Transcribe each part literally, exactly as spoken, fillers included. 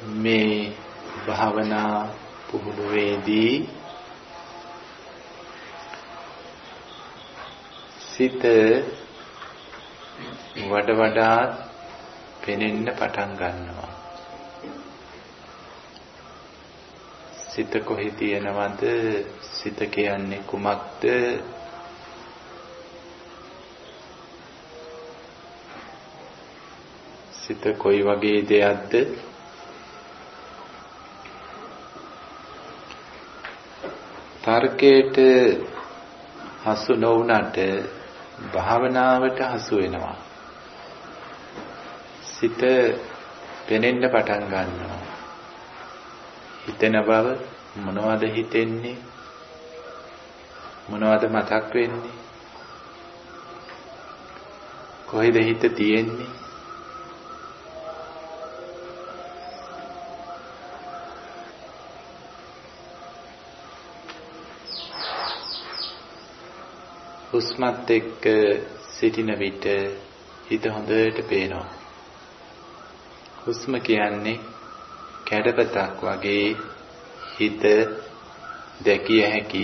මේ භාවනා පුහුණුවේදී සිත වඩ වඩා පෙනෙන්න පටන් ගන්නවා. සිත කොහේ තියෙනවද? සිත කියන්නේ කුමක්ද? සිත කොයි වගේ දෙයක්ද? තර්කයට හසු නොවුනට භාවනාවට හසු වෙනවා. සිත පෙනෙන්න පටන් ගන්නවා. හිතෙන බව මොනවද හිතෙන්නේ? මොනවද මතක් වෙන්නේ? කොහෙද හිත තියෙන්නේ? හුස්මත් එක්ක සිටින විට හිත හොඳට පේනවා. හුස්ම කියන්නේ කැඩපතක් වගේ හිත දැකිය හැකි.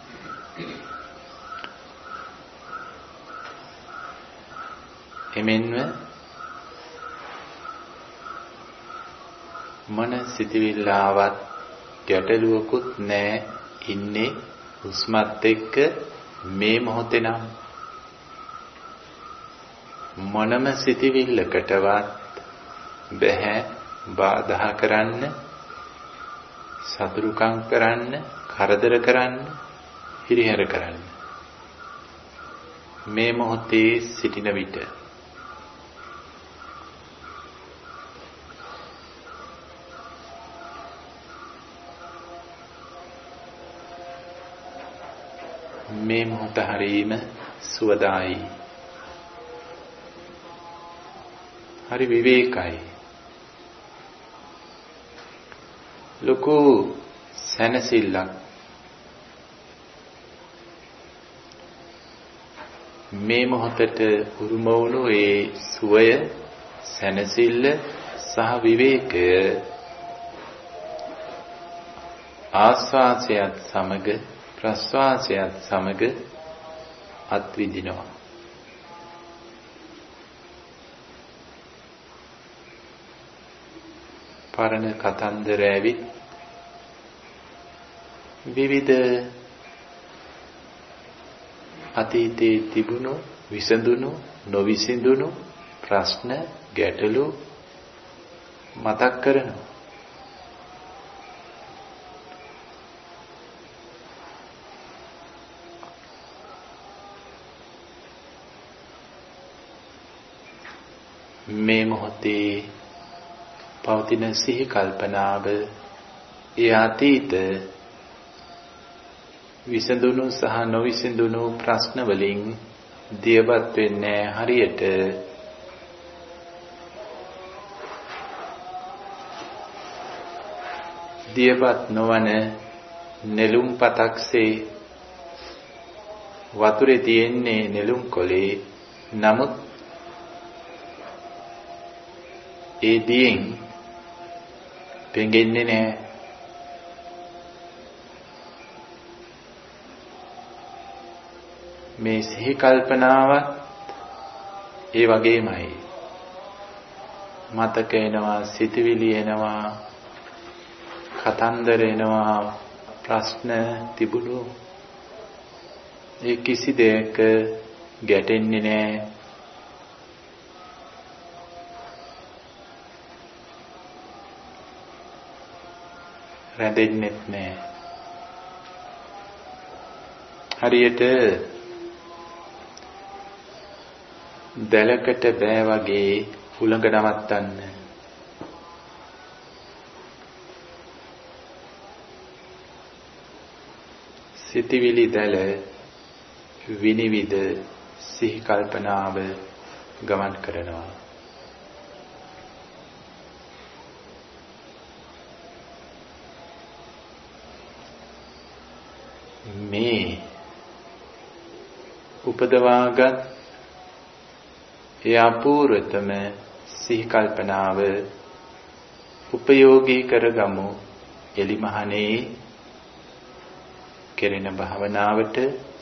එමෙන්ම මන සිටිවිල්ලාවත් ගැටලුවකුත් නැහැ. ඉන්නේ හුස්මත් එක්ක මේ මොහොතේ නම් මොනම සිටිවිල්ලකටවත් බැහැ බාධා කරන්න, සතුරුකම් කරන්න, කරදර කරන්න, හිරිහැර කරන්න. මේ මොහොතේ සිටින විට මේ මොහොත හරීම සුවදායි. හරි විවේකයි. ලොකු සැනසෙල්ලක්. මේ මොහොතට උරුම වුණු ඒ සුවය, සැනසෙල්ල සහ විවේකය ආස්වාසයත් සමග ප්‍රස්වාසයත් සමග අත්විඳිනවා. පරණ කතන්දර ඇවිත් විවිධ අතීතයේ තිබුණු විසඳුණු නොවිසඳුණු ප්‍රශ්න ගැටලු මතක් කරනවා. මේ මොහොතේ පවතින සිහි කල්පනාව ඒ අතීත විසඳුණු සහ නොවිසඳුණු ප්‍රශ්න වලින් දියබත් වෙන්නේ හරියට දියබත් නොවන නෙළුම් පතක්සේ. වතුරේ තියෙන්නේ නෙළුම් කොලේ, නමුත් ඒ දියෙන් පෙඟෙන්නේ නැහැ. මේ සිහි කල්පනාවත් ඒ වගේමයි. මතක එනවා, සිතුවිලි එනවා, කතන්දර එනවා, ප්‍රශ්න තිබුණු ඒ කිසි දෙයක ගැටෙන්නේ නැහැ. රැඳෙන්නෙත් නෑ. හරියට දැලකට බෑ වගේ හුළඟ නවත්තන්න. සිතිවිලි දැල විනිවිද සිහි කල්පනාව ගමන් කරනවා. මේ උපදවාගත් ඒ අපූර්වතම සිහි කල්පනාව උපයෝගී කරගමු. එලිමහනේ කෙරෙන භාවනාවට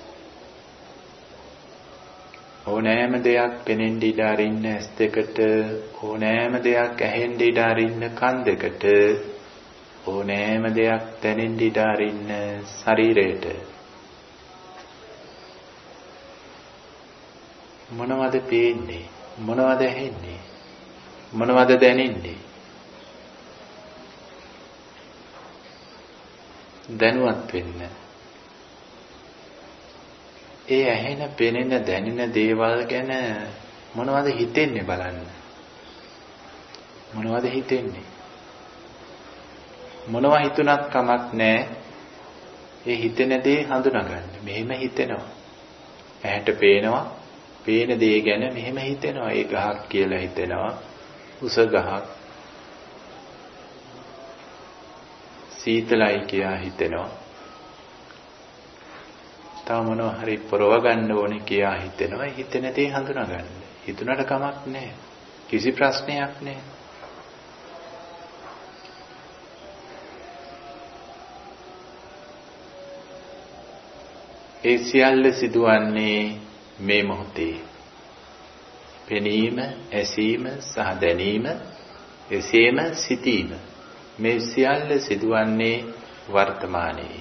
ඕනෑම දෙයක් පෙනෙන්න ඉඩ අරින්න ඇස් දෙකට, ඕනෑම දෙයක් ඇහෙන්න ඉඩ අරින්න කන් දෙකට, ඕනෑම දෙයක් දැනෙන්න ඉඩ අරින්න ශරීරයට. මොනවද පේන්නේ? මොනවද ඇහෙන්නේ? මොනවද දැනෙන්නේ? දැනුවත් වෙන්න. ඒ ඇහෙන, පෙනෙන, දැනෙන දේවල් ගැන මොනවද හිතෙන්නේ බලන්න. මොනවද හිතෙන්නේ? මොනවා හිතුණත් කමක් නැහැ. ඒ හිතෙන දේ හඳුනාගන්න. මෙහෙම හිතෙනවා. ඇහැට පේනවා. පේන දේ ගැන මෙහෙම හිතෙනවා. ඒ ගහක් කියලා හිතෙනවා. උස ගහක්. සීතලයි කියලා හිතෙනවා. තව මොනවා හරි පරව ගන්න ඕනේ කියලා හිතෙනවා. හිතෙන දේ හඳුනා ගන්න. හිතුණට කමක් නැහැ. කිසි ප්‍රශ්නයක් නැහැ. ඒ සියල්ල සිදුවන්නේ මේ මොහොතේ. පෙනීම, ඇසීම සහ දැනීම, එසේම සිතීම. මේ සියල්ල සිදුවන්නේ වර්තමානයේ.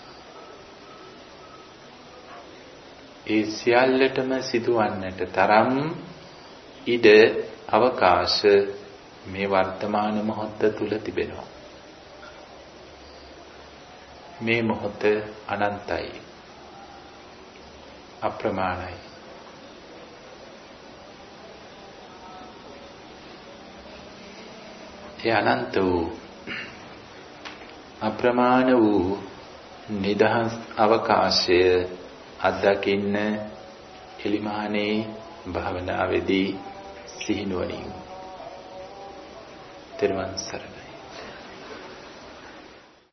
ඒ සියල්ලටම සිදුවන්නට තරම් ඉඩ අවකාශ මේ වර්තමාන මොහොත තුල තිබෙනවා. මේ මොහොත අනන්තයි, අප්‍රමාණයි. ඒ අනන්ත වූ, අප්‍රමාණ වූ නිදහස් අවකාශය අත්දකින්න එලිමහනේ භාවනාවේදී සිහිනුවණින් තෙරුවන් සරණයි.